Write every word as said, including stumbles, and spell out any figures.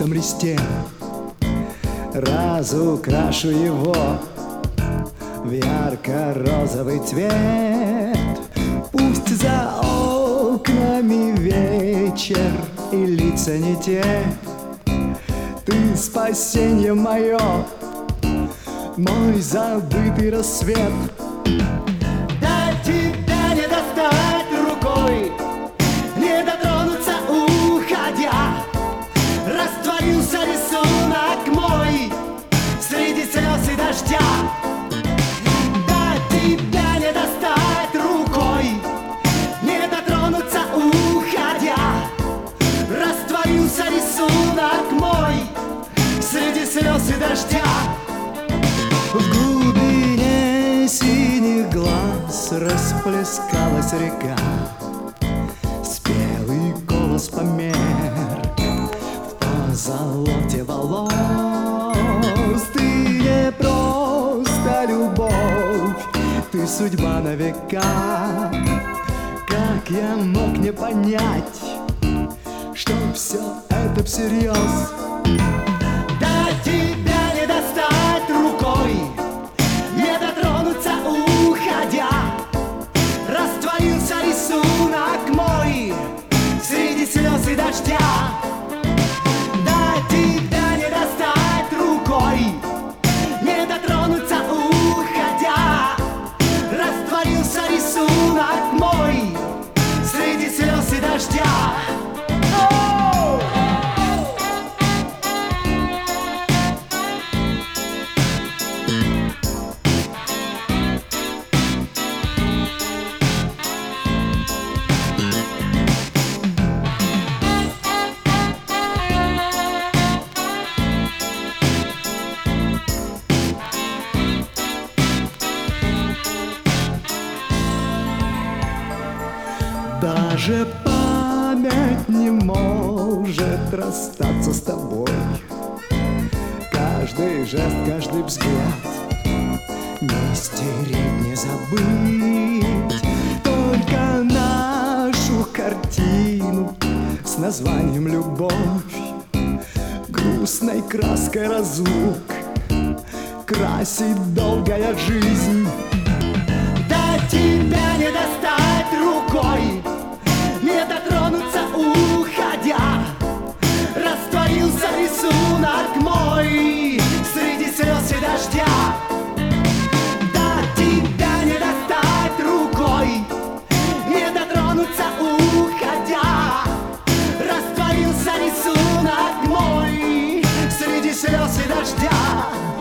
чистом листе разукрашу его в ярко-розовый цвет. Пусть за окнами вечер и лица не те, ты спасенье мое, мой забытый рассвет. До тебя не достать рукой, не дотронуться уходя. Растворился рисунок мой среди слез и дождя. До тебя не достать рукой, не дотронуться уходя. Растворился рисунок мой среди слез и дождя. В глубине синих глаз расплескалась река, спелый голос померк в позолоте волос. Ты не просто любовь, ты судьба на века. Как я мог не понять, что все это всерьез? До тебя не достать рукой, не дотронуться уходя. Растворился рисунок мой среди слез и дождя. До тебя не достать рукой, не дотронуться уходя. Растворился рисунок мой среди слез и дождя. Даже память не может расстаться с тобой. Каждый жест, каждый взгляд не стереть, не забыть. Только нашу картину с названием «Любовь» грустной краской разлук красит долгая жизнь. До тебя не достать рукой, не дотронуться уходя. Растворился рисунок мой среди слез и дождя. До тебя не достать рукой, не дотронуться уходя. Растворился рисунок мой среди слез и дождя.